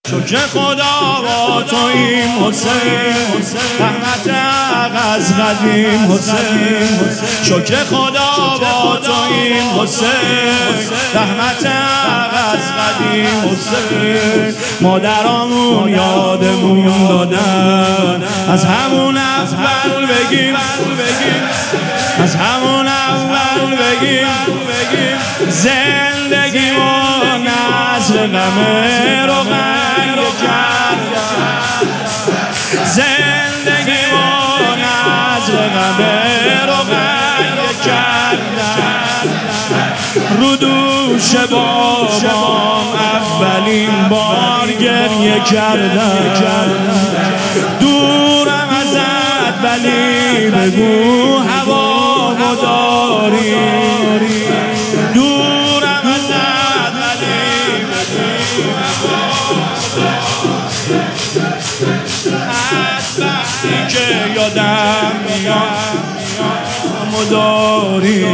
شکر خدا با توییم حسین، رحمت حق از قدیم حسین. شکر خدا با توییم حسین، رحمت حق از قدیم حسین. مادرامون یادمون دادن، از همون اول بگیم، از همون اول بگیم زندگیمون نذر غم روغن کردن، زندگیمون نذر غم روغن کردن. رو دوش بابام اولین بار گریه کردن، دورم ازت ولی بگو هوامو داری، دورم ازت ولی بگو هوامو داری. از وقتی که یادم میاد مداری،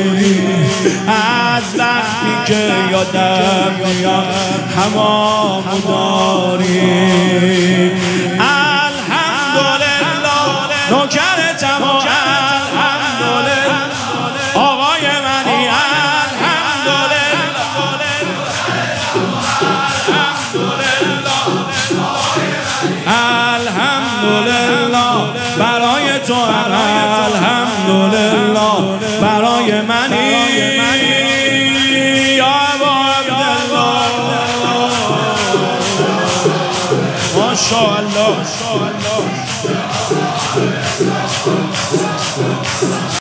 از وقتی که یادم میاد همامو داری. الحمدلله نوکرتم و الحمدلله آقای منی، الحمدلله الحمدلله برای تو، الحمدلله برای منی یا عبدالله. ماشاءالله